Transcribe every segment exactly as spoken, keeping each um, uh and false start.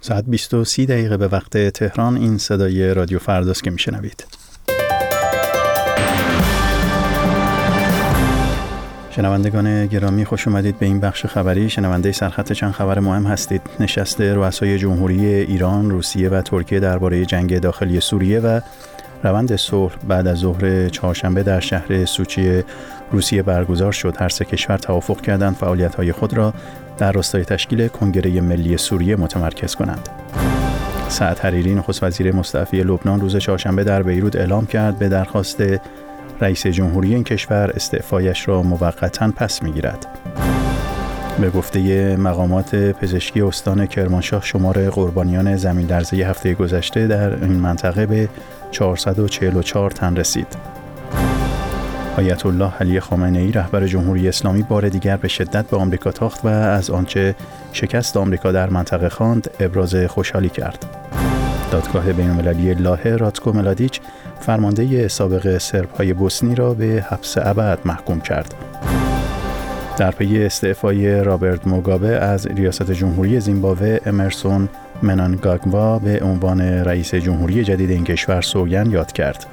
ساعت بیست و سی دقیقه به وقت تهران. این صدای رادیو فرداست که میشنوید. شنوندگان گرامی، خوش اومدید به این بخش خبری. شنونده سرخط چند خبر مهم هستید. نشست رؤسای جمهوری ایران، روسیه و ترکیه درباره جنگ داخلی سوریه و روند صلح بعد از ظهر چهارشنبه در شهر سوچی روسیه برگزار شد. هر سه کشور توافق کردند فعالیت‌های خود را در راستای تشکیل کنگره ملی سوریه متمرکز کنند. سعد حریری، نخست وزیر مستعفی لبنان، روز چهارشنبه در بیروت اعلام کرد به درخواست رئیس جمهوری این کشور استعفایش را موقتاً پس می‌گیرد. به گفته مقامات پزشکی استان کرمانشاه، شمار قربانیان زمین‌لرزه هفته گذشته در این منطقه به چهارصد و چهل و چهار تن رسید. آیت الله علی خامنه‌ای، رهبر جمهوری اسلامی، بار دیگر به شدت به آمریکا تاخت و از آنچه شکست آمریکا در منطقه خواند ابراز خوشحالی کرد. دادگاه بین‌المللی لاهه، راتکو ملادیچ، فرمانده سابق سرب‌های بوسنی را به حبس ابد محکوم کرد. در پی استعفای رابرت موگابه از ریاست جمهوری زیمبابوه، امرسون منانگاگوا به عنوان رئیس جمهوری جدید این کشور سوگند یاد کرد.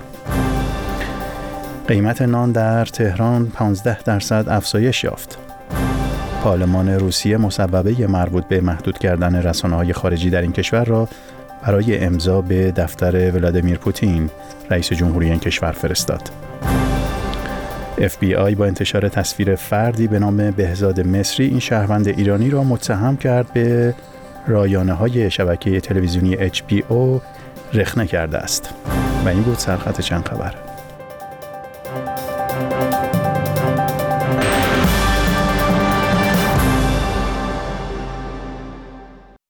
قیمت نان در تهران پانزده درصد افزایش یافت. پارلمان روسیه مصوبه مربوط به محدود کردن رسانه‌های خارجی در این کشور را برای امضا به دفتر ولادیمیر پوتین، رئیس جمهوری این کشور، فرستاد. اف بی آی با انتشار تصویر فردی به نام بهزاد مصری، این شهروند ایرانی را متهم کرد به رایانه‌های شبکه تلویزیونی اچ بی او رخنه کرده است. و این بود سرخط چند خبر.